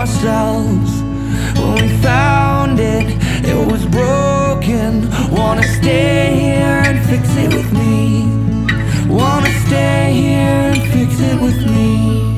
ourselves. When we found it, it was broken. Wanna stay here and fix it with me. Wanna stay here and fix it with me.